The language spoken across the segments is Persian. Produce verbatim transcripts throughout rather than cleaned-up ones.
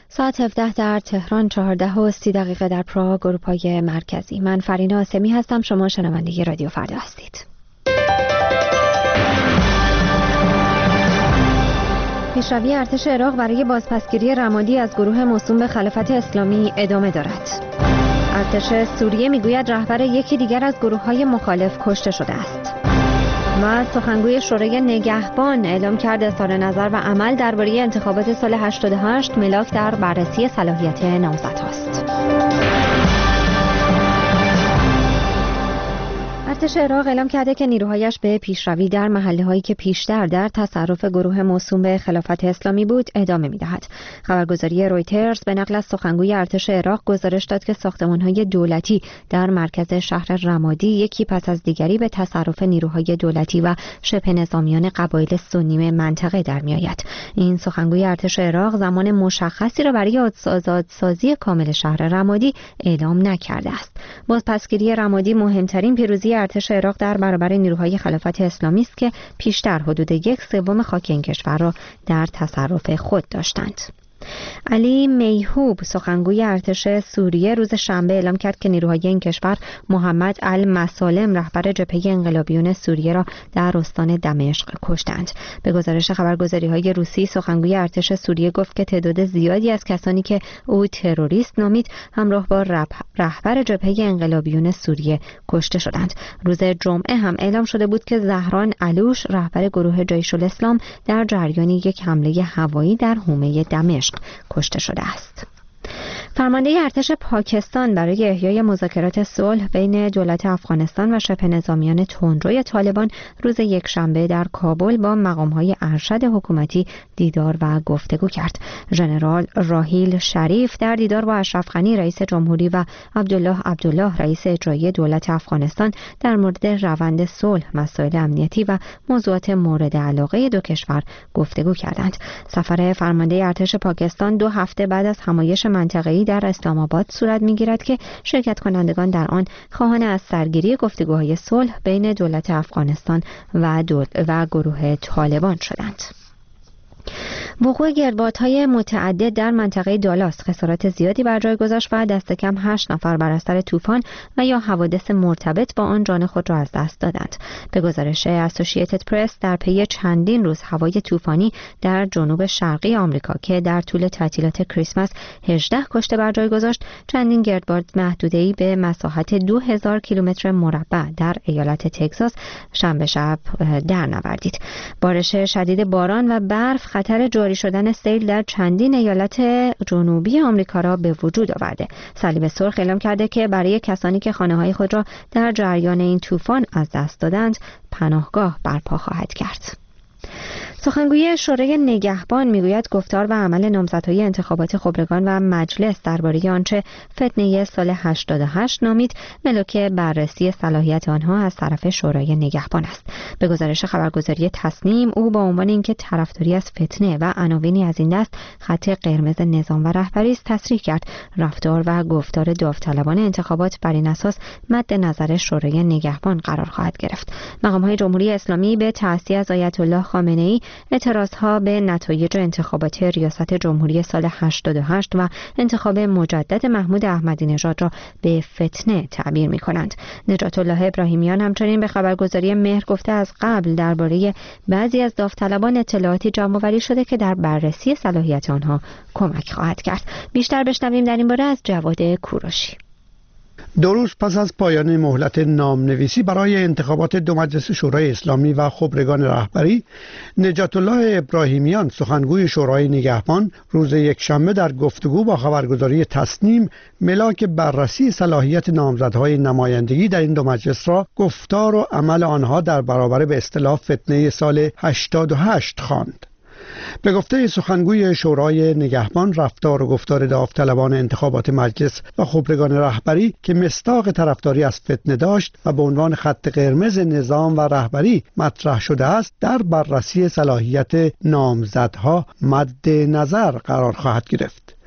ساعت هفده در تهران، چهارده و سی دقیقه در پراگ، اروپای مرکزی. من فرینا آسمی هستم. شما شنونده رادیو فردا هستید. پیشروی ارتش عراق برای بازپسگیری رمادی از گروه موسوم به خلافت اسلامی ادامه دارد. ارتش سوریه میگوید رهبر یکی دیگر از گروه‌های مخالف کشته شده است. و سخنگوی شورای نگهبان اعلام کرد اظهار نظر و عمل درباره انتخابات سال هشتاد و هشت ملاک در بررسی صلاحیت نامزدهاست. ارتش عراق اعلام کرده که نیروهایش به پیشروی در محله‌هایی که پیشتر در تصرف گروه موسوم به خلافت اسلامی بود ادامه می‌دهد. خبرگزاری رویترز به نقل از سخنگوی ارتش عراق گزارش داد که ساختمان‌های دولتی در مرکز شهر رمادی یکی پس از دیگری به تصرف نیروهای دولتی و شبه نظامیان قبایل سنی منطقه در می‌آید. این سخنگوی ارتش عراق زمان مشخصی را برای آزادسازی کامل شهر رمادی اعلام نکرده است. بازپسگیری رمادی مهمترین پیروزی ارتش عراق در برابر نیروهای خلافت اسلامی است که پیشتر حدود یک سوم خاک این کشور را در تصرف خود داشتند. علی میهوب سخنگوی ارتش سوریه روز شنبه اعلام کرد که نیروهای این کشور محمد المسالم رهبر جبهه انقلابیون سوریه را در استان دمشق کشتند. به گزارش خبرگزاری‌های روسی، سخنگوی ارتش سوریه گفت که تعداد زیادی از کسانی که او تروریست نامید همراه با رهبر جبهه انقلابیون سوریه کشته شدند. روز جمعه هم اعلام شده بود که زهران علوش رهبر گروه جیش الاسلام در جریان یک حمله هوایی در حومه دمشق کشته شده است. فرمانده ارتش پاکستان برای احیای مذاکرات صلح بین دولت افغانستان و شبه نظامیان تندروی طالبان روز یکشنبه در کابل با مقام‌های ارشد حکومتی دیدار و گفتگو کرد. ژنرال راحیل شریف در دیدار با اشرف غنی رئیس جمهوری و عبدالله عبدالله رئیس اجرایی دولت افغانستان در مورد روند صلح، مسائل امنیتی و موضوعات مورد علاقه دو کشور گفتگو کردند. سفر فرمانده ارتش پاکستان دو هفته بعد از همایش منطقه‌ای در اسلام آباد صورت می‌گیرد که شرکت کنندگان در آن خواهان از سرگیری گفتگوهای صلح بین دولت افغانستان و دول و گروه طالبان شدند. وقوع گردبادهای متعدد در منطقه دالاس خسارات زیادی بر جای گذاشت و دست کم هشت نفر بر اثر طوفان و یا حوادث مرتبط با آن جان خود را از دست دادند. به گزارش اسوسییتد پرس، در پی چندین روز هوای طوفانی در جنوب شرقی آمریکا که در طول تعطیلات کریسمس هجده کشته بر جای گذاشت، چندین گردباد محدوده‌ای به مساحت دو هزار کیلومتر مربع در ایالت تگزاس شنبه شب در نوردید. بارش شدید باران و برف خطر جاری شدن سیل در چندین ایالت جنوبی آمریکا را به وجود آورده. صلیب سرخ اعلام کرده که برای کسانی که خانه‌های خود را در جریان این طوفان از دست دادند، پناهگاه برپا خواهد کرد. سخنگوی شورای نگهبان میگوید گفتار و عمل نامزدهای انتخابات خبرگان و مجلس درباره آنچه فتنه سال هشتاد و هشت نامید ملاک بررسی صلاحیت آنها از طرف شورای نگهبان است. به گزارش خبرگزاری تصنیم، او با عنوان اینکه طرفداری از فتنه و عناوینی از این دست خط قرمز نظام و رهبری است تصریح کرد رفتار و گفتار داوطلبانه انتخابات بر این اساس مد نظر شورای نگهبان قرار خواهد گرفت. مقام‌های جمهوری اسلامی به تعصیه از آیت الله خامنه‌ای اعتراضها به نتایج انتخابات ریاست جمهوری سال هشتاد و هشت و انتخاب مجدد محمود احمدی نژاد را به فتنه تعبیر می‌کنند. نجات الله ابراهیمیان همچنین به خبرگزاری مهر گفته از قبل درباره بعضی از داوطلبان اطلاعاتی جمع‌آوری شده که در بررسی صلاحیت آنها کمک خواهد کرد. بیشتر بشنویم در این باره از جواد کوروشی. دو روز پس از پایان مهلت نامنویسی برای انتخابات دو مجلس شورای اسلامی و خبرگان رهبری، نجات الله ابراهیمیان سخنگوی شورای نگهبان روز یکشنبه در گفتگو با خبرگزاری تصنیم ملاک بررسی صلاحیت نامزدهای نمایندگی در این دو مجلس را گفتار و عمل آنها در برابر به اصطلاح فتنه سال هشتاد و هشت خواند. به گفته سخنگوی شورای نگهبان، رفتار و گفتار داوطلبان انتخابات مجلس و خبرگان رهبری که مصداق طرفداری از فتنه داشت و به عنوان خط قرمز نظام و رهبری مطرح شده است، در بررسی صلاحیت نامزدها مد نظر قرار خواهد گرفت.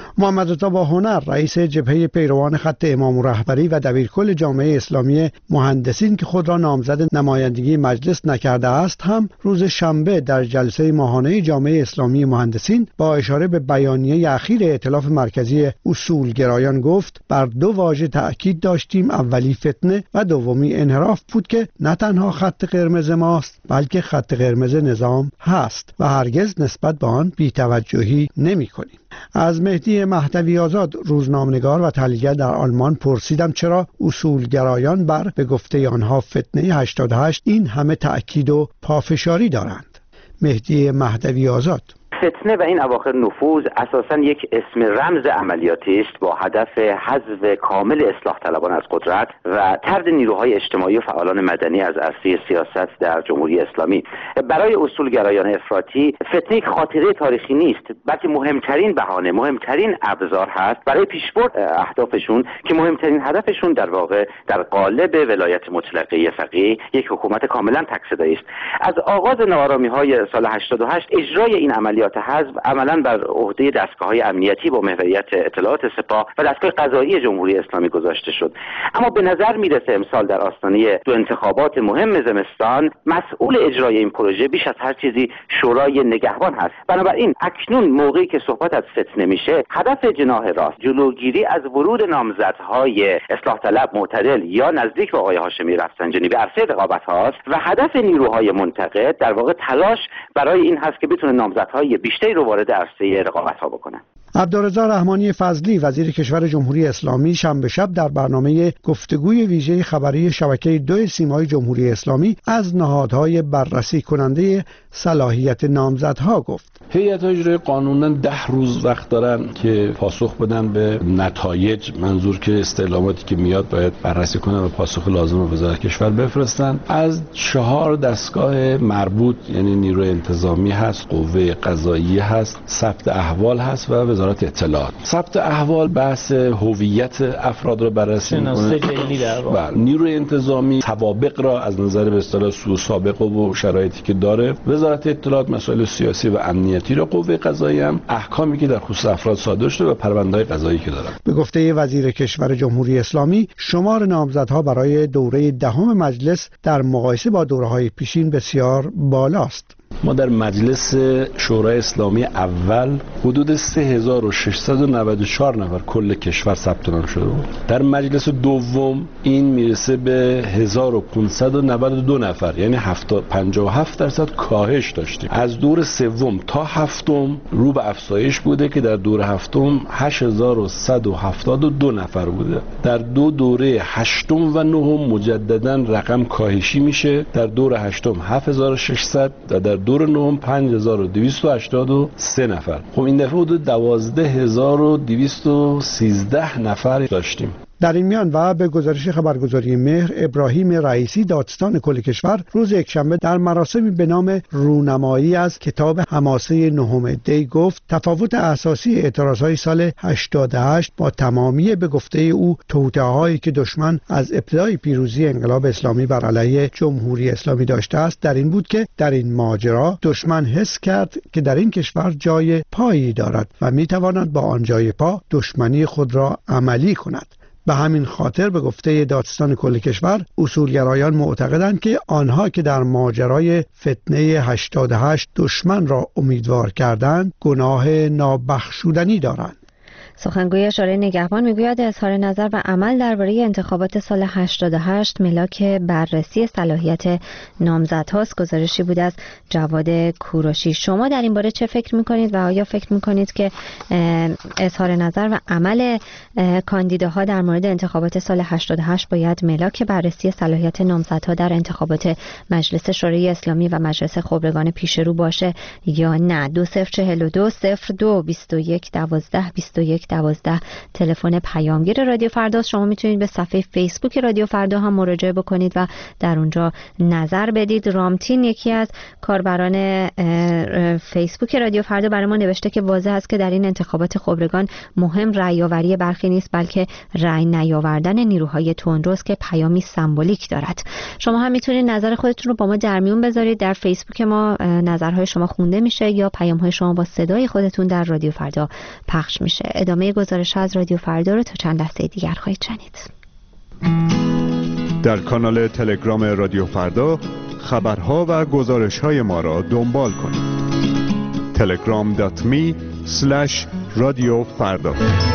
محمد رضا با هنر، رئیس جبهه پیروان خط امام رهبری و دبیرکل جامعه اسلامی مهندسین که خود را نامزد نمایندگی مجلس نکرده است، هم روز شنبه در جلسه ماهانه جامعه اسلامی مهندسین با اشاره به بیانیه اخیر ائتلاف مرکزی اصولگرایان گفت: بر دو واژه تأکید داشتیم، اولی فتنه و دومی انحراف بود که نه تنها خط قرمز ماست بلکه خط قرمز نظام هست و هرگز نسبت به آن بی‌توجهی نمی‌کنیم. از مهدی مهدوی آزاد، روزنامه‌نگار و تحلیلگر در آلمان، پرسیدم چرا اصولگرایان بر به گفته آنها فتنه هشتاد و هشت این همه تأکید و پافشاری دارند. مهدی مهدوی آزاد: فتنه و این اواخر نفوذ اساساً یک اسم رمز عملیاتی است با هدف حذف کامل اصلاح طلبان از قدرت و طرد نیروهای اجتماعی و فعالان مدنی از عرصه سیاست در جمهوری اسلامی. برای اصولگرایان افراطی فتنه یک خاطره تاریخی نیست، بلکه مهمترین بهانه، مهمترین ابزار هست برای پیشبرد اهدافشون که مهمترین هدفشون در واقع در قالب ولایت مطلقه فقیه یک حکومت کاملا تک‌صدایی است. از آغاز ناآرامی‌های سال هشتاد و هشت اجرای این عملیات حزب عملاً بر عهده دستگاه‌های امنیتی با محوریت اطلاعات سپاه و دستگاه قضایی جمهوری اسلامی گذاشته شد. اما به نظر میرسه امسال در آستانه دو انتخابات مهم زمستان مسئول اجرای این پروژه بیش از هر چیزی شورای نگهبان هست. بنابراین اکنون موقعی که صحبت از فتنه میشه، هدف جناح راست جلوگیری از ورود نامزدهای اصلاح طلب، معتدل یا نزدیک به آقای هاشمی رفسنجانی به عرصه رقابت هاست و هدف نیروهای منتقد در واقع تلاش برای این هست که بتونه نامزدهای بیشتری رو وارد عرصه رقابت‌ها بکنن. عبدالرضا رحمانی فضلی، وزیر کشور جمهوری اسلامی، شنبه شب در برنامه گفتگوی ویژه خبری شبکه دو سیمای جمهوری اسلامی از نهادهای بررسی کننده صلاحیت نامزدها گفت: هیئت‌های اجرایی قانونا ده روز وقت دارن که پاسخ بدن به نتایج، منظور که استعلاماتی که میاد باید بررسی کنن و پاسخ لازم به وزارت کشور بفرستن. از چهار دستگاه مربوط، یعنی نیروی انتظامی هست، قوه قضاییه هست، ثبت احوال هست و وزارت اطلاعات. ثبت احوال بحث هویت افراد رو بررسی می‌کنه. بله. نیروی انتظامی سوابق را از نظر به اصطلاح سوء سابقه و شرایطی که داره. وزارت اطلاعات مسائل سیاسی و امنیتی را. قوه قضاییه هم احکامی که در خصوص افراد صادر شده و پرونده‌های قضایی که دارن. به گفته وزیر کشور جمهوری اسلامی، شمار نامزدها برای دوره دهم مجلس در مقایسه با دوره‌های پیشین بسیار بالاست. ما در مجلس شورای اسلامی اول حدود سه هزار و ششصد و نود و چهار نفر کل کشور ثبت نام شده بود. در مجلس دوم این میرسه به هزار و پانصد و نود و دو نفر، یعنی پنجاه و هفت درصد کاهش داشتیم. از دور سوم تا هفتم رو به افزایش بوده که در دور هفتم هشت هزار و صد و هفتاد و دو نفر بوده. در دو دوره هشتم و نهم مجددا رقم کاهشی میشه. در دور هشتم هفت هزار و ششصد و در دور نهم پنج هزار و دویست و هشتاد و سه نفر. خب این دفعه حدود دوازده هزار و دویست و سیزده نفر داشتیم. در این میان و به گزارش خبرگزاری مهر، ابراهیم رئیسی، دادستان کل کشور، روز یکشنبه در مراسمی به نام رونمایی از کتاب حماسه نهم دی گفت تفاوت اساسی اعتراضهای سال هشتاد و هشت با تمامی به گفته او توطئه‌هایی که دشمن از ابتدای پیروزی انقلاب اسلامی بر علیه جمهوری اسلامی داشته است در این بود که در این ماجرا دشمن حس کرد که در این کشور جای پایی دارد و میتواند با آن جای پا دشمنی خود را عملی کند. به همین خاطر به گفته دادستان کل کشور، اصولگرایان معتقدند که آنها که در ماجرای فتنه هشتاد و هشت دشمن را امیدوار کردند گناه نابخشودنی دارند. سخنگوی شورای نگهبان میگوید اظهار نظر و عمل درباره انتخابات سال هشتاد و هشت ملاک بررسی صلاحیت نامزدهاست. گزارشی بود از جواد کوروشی. شما در این باره چه فکر میکنید و آیا فکر میکنید که اظهار نظر و عمل کاندیداها در مورد انتخابات سال هشتاد و هشت باید ملاک بررسی صلاحیت نامزدها در انتخابات مجلس شورای اسلامی و مجلس خبرگان پیشرو باشه یا نه؟ دو صفر چهل و دو صفر دو بیست و یک دوازده بیست و یک دوازده تلفن پیامگیر رادیو فردا. شما میتونید به صفحه فیسبوک رادیو فردا هم مراجعه بکنید و در اونجا نظر بدید. رامتین، یکی از کاربران فیسبوک رادیو فردا، برای ما نوشته که واضح است که در این انتخابات خبرگان مهم رأی آوری برخی نیست بلکه رأی نیاوردن نیروهای تندروست که پیامی سمبولیک دارد. شما هم میتونید نظر خودتون رو با ما در میون بذارید. در فیسبوک ما نظرهای شما خونده میشه یا پیام‌های شما با صدای خودتون در رادیو فردا پخش میشه. ادامه ادامه گزارش از رادیو فردا رو تا چند لحظه دیگر خواهید شنید. در کانال تلگرام رادیو فردا خبرها و گزارش‌های ما را دنبال کنید. تلگرام دات می اسلش رادیو فردا.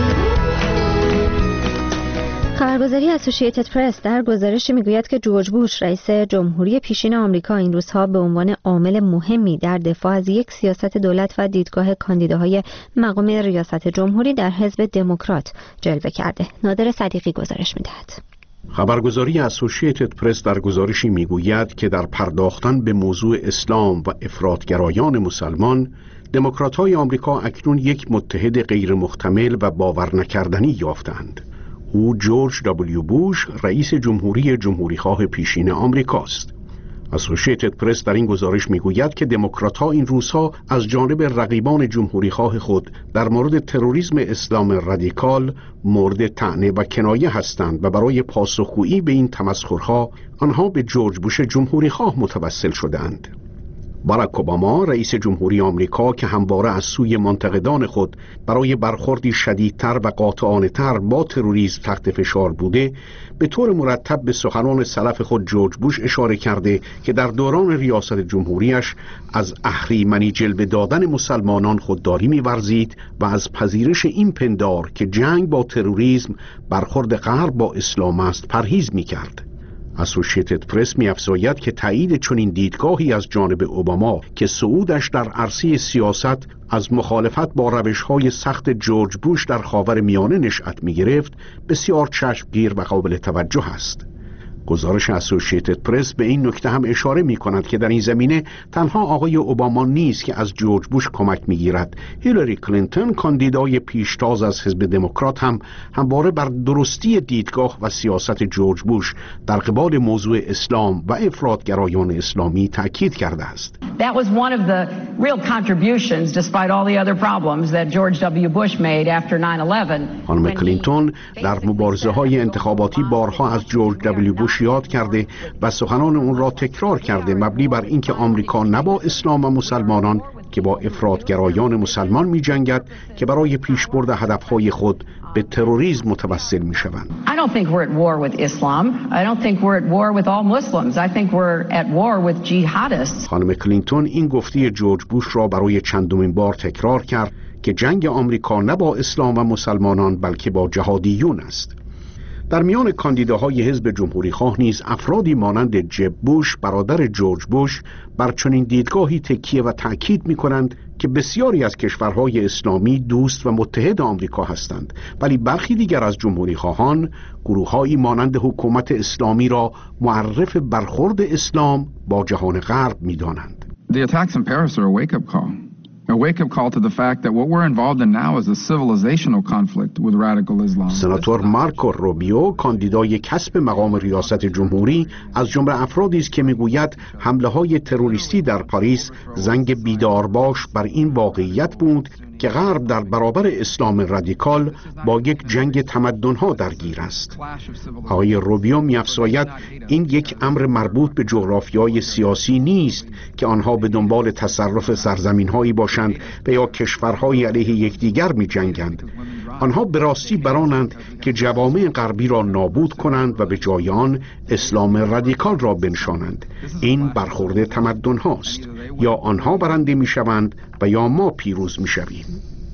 خبرگزاری اسوسییتد پرس در گزارشی میگوید که جورج بوش رئیس جمهوری پیشین آمریکا این روزها به عنوان عامل مهمی در دفاع از یک سیاست دولت و دیدگاه کاندیداهای مقام ریاست جمهوری در حزب دموکرات جلوه کرده. نادر صدیقی گزارش میدهد. خبرگزاری اسوسییتد پرس در گزارشی میگوید که در پرداختن به موضوع اسلام و افراطگرایان مسلمان، دموکرات‌های آمریکا اکنون یک متحد غیر محتمل و باور نکردنی یافتند. او جورج دبلیو بوش رئیس جمهوری جمهوریخواه پیشین آمریکاست. اسوسییتد پرس در این گزارش میگوید که دموکرات‌ها این روزها از جانب رقیبان جمهوریخواه خود در مورد تروریسم اسلام رادیکال مورد طعنه و کنایه هستند و برای پاسخگویی به این تمسخرها آنها به جورج بوش جمهوریخواه متوسل شدند. باراک اوباما رئیس جمهوری آمریکا که همواره از سوی منتقدان خود برای برخوردی شدیدتر و قاطعانه‌تر با تروریسم تحت فشار بوده، به طور مرتب به سخنان سلف خود جورج بوش اشاره کرده که در دوران ریاست جمهوریش از اهریمنی جلوه دادن مسلمانان خودداری می‌ورزید و از پذیرش این پندار که جنگ با تروریسم برخورد غرب با اسلام است پرهیز می‌کرد. اسوسییتد پرس می‌افزاید که تایید چنین دیدگاهی از جانب اوباما که صعودش در عرصه سیاست از مخالفت با روش‌های سخت جورج بوش در خاورمیانه نشأت می‌گرفت بسیار چشمگیر و قابل توجه است. گزارش اسوسییتد پرس به این نکته هم اشاره می‌کند که در این زمینه تنها آقای اوباما نیست که از جورج بوش کمک می‌گیرد. هیلاری کلینتون کاندیدای پیشتاز از حزب دموکرات هم همواره بر درستی دیدگاه و سیاست جورج بوش در قبال موضوع اسلام و افراطگرایان اسلامی تأکید کرده است. That was one of the real contributions despite all the other problems that George W. Bush made after nine eleven. خانم کلینتون در مبارزه‌های انتخاباتی بارها از جورج دبلیو بوش یاد کرده و سخنان اون را تکرار کرده مبنی بر اینکه آمریکا نه با اسلام و مسلمانان که با افراطگرایان مسلمان می جنگد که برای پیشبرد هدفهای خود به تروریسم متوسل می شوند. I don't think we're at war with Islam. I don't think we're at war with all Muslims. I think we're at war with jihadists. خانم کلینتون این گفته جورج بوش را برای چندمین بار تکرار کرد که جنگ آمریکا نه با اسلام و مسلمانان بلکه با جهادیون است. در میان کاندیداهای حزب جمهوریخواه نیز افرادی مانند جب بوش برادر جورج بوش بر چنین دیدگاهی تکیه و تأکید می‌کنند که بسیاری از کشورهای اسلامی دوست و متحد آمریکا هستند، ولی برخی دیگر از جمهوریخواهان گروه‌هایی مانند حکومت اسلامی را معرف برخورد اسلام با جهان غرب می‌دانند. The attacks in Paris are a wake-up call. A wake-up call to the fact that what we're involved in now is a civilizational conflict with radical Islam. سناتور مارکو روبیو کاندیدای کسب مقام ریاست جمهوری از جمله افرادی است که میگوید حمله‌های تروریستی در پاریس زنگ بیدارباش بر این واقعیت بود که غرب در برابر اسلام رادیکال با یک جنگ تمدن‌ها درگیر است. آقای روبیو می‌افزاید این یک امر مربوط به جغرافیای سیاسی نیست که آنها به دنبال تصرف سرزمین‌هایی باشند و یا کشورهای علیه یکدیگر می‌جنگند. آنها به راستی برانند که جوامع غربی را نابود کنند و به جای آن اسلام رادیکال را بنشانند. این برخورد تمدن هاست. یا آنها برنده می شوند و یا ما پیروز می شویم.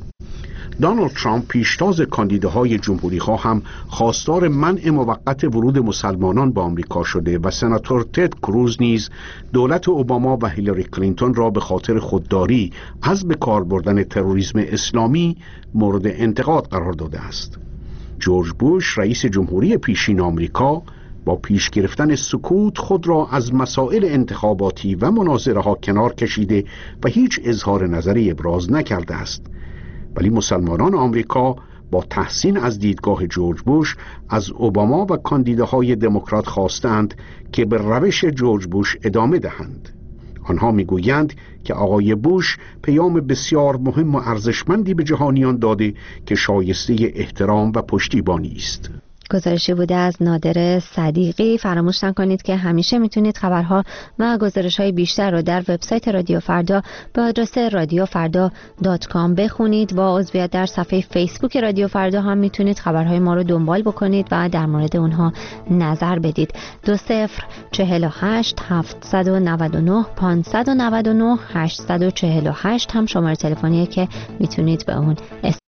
دونالد ترامپ پیشتاز کاندیداهای جمهوری‌خواه هم خواستار منع موقت ورود مسلمانان به آمریکا شده و سناتور تد کروز نیز دولت اوباما و هیلاری کلینتون را به خاطر خودداری از به کار بردن تروریسم اسلامی مورد انتقاد قرار داده است. جورج بوش رئیس جمهوری پیشین آمریکا با پیش گرفتن سکوت خود را از مسائل انتخاباتی و مناظره ها کنار کشیده و هیچ اظهار نظری ابراز نکرده است. ولی مسلمانان آمریکا با تحسین از دیدگاه جورج بوش از اوباما و کاندیداهای دموکرات خواستند که به روش جورج بوش ادامه دهند. آنها میگویند که آقای بوش پیام بسیار مهم و ارزشمندی به جهانیان داده که شایسته احترام و پشتیبانی است. گزارشی بوده از نادر صدیقی. فراموش نکنید که همیشه میتونید خبرها و گزارش‌های بیشتر رو در وبسایت رادیو فردا به آدرس رادیو فردا دات کام بخونید. با عضویت در صفحه فیسبوک رادیو فردا هم میتونید خبرهای ما رو دنبال بکنید و در مورد اونها نظر بدید. دو صفر چهل و هشت هفتصد و نود و نه پانصد و نود و نه هشتصد و چهل و هشت هم شماره تلفنیه که میتونید به اون